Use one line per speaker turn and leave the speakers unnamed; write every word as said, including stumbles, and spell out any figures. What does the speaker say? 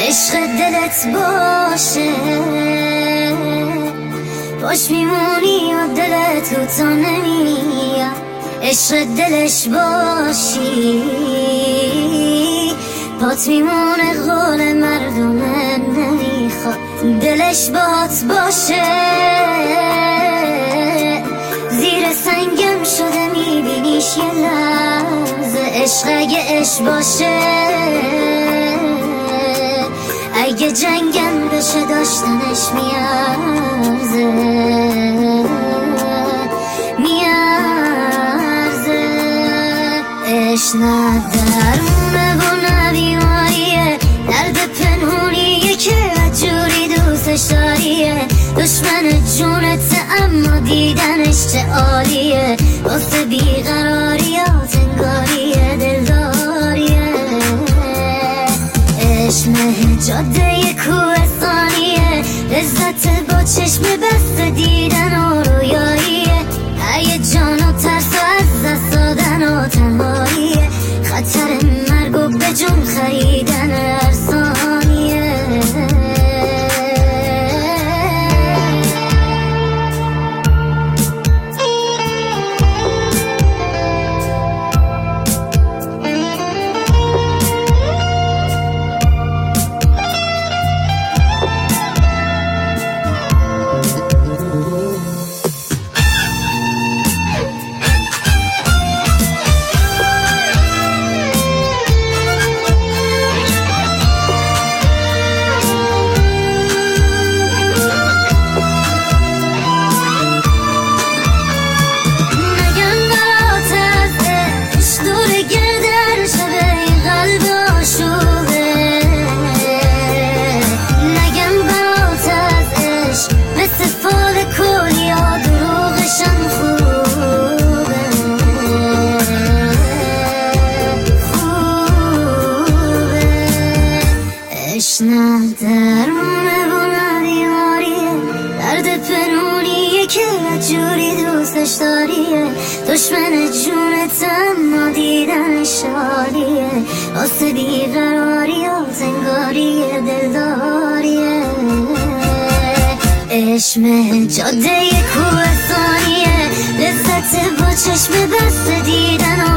عشق دلت باشه باش میمونی و دلت رو تا نمیاد. عشق دلش باشی بات میمونه قول مردم نمیخواد. دلش بات باشه زیر سنگم شده میبینیش یه لحظه. عشق اگه عشق باشه اگه جنگم بشه داشتنش میارزه میارزه. عشق نه درونه و نه بیماریه، درد پنهونیه که جوری دوستش داریه. دشمن جونت اما دیدنش چه عالیه، واسه بیقراریات انگاریه دلداریه. عشق نه جاده کوهستانیه، لذت با چشم بسته دیدن و رویاییه. ای جان و ترس و از دست دادن و تنهاییه، خطر مرگ و به جون خریدن هر ثانیه. عشق نه درونه و نه بیماریه، درد پنهونیه که جوری دوستش داریه. دشمن جونت اما دیدنش عالیه، واسه بیقراریات انگاریه دلداریه. عشق جاده کوهستانیه، لذت با چشم بسته دیدن